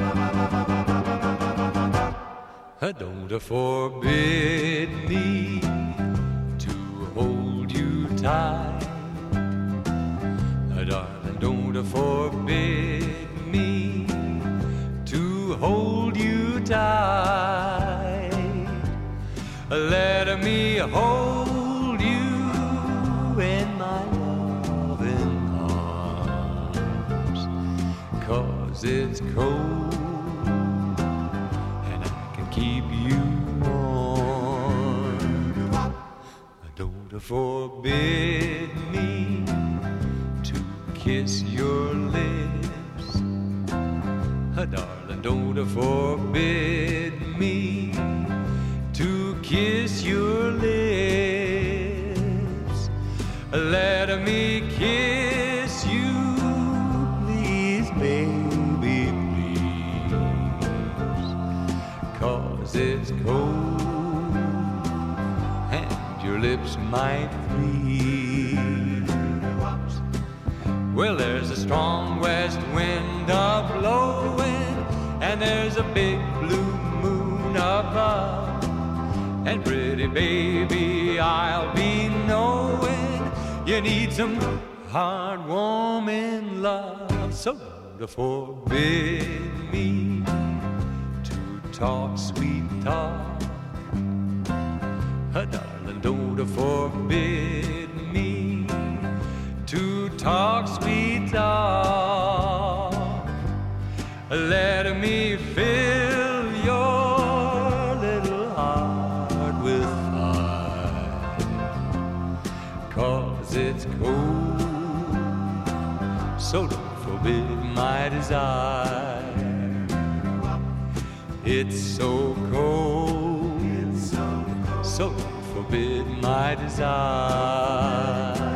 Don't forbid me to hold you tight. Darling, don't forbid me to hold you tight. Let me hold you in my loving arms, 'cause it's cold and I can keep you warm. Don't forbid me to kiss your lips. Darling, don't forbid me to kiss your lips. Let me kiss you, please, baby, please, 'cause it's cold and your lips might freeze. Well, there's a strong west wind a-blowing, and there's a big blue moon above. And pretty baby, I'll be knowing you need some heartwarming love. So don't forbid me to talk sweet talk. Darling, don't forbid me to talk sweet talk. Let me fill your little heart with fire, 'cause it's cold, so don't forbid my desire. It's so cold, so don't forbid my desire.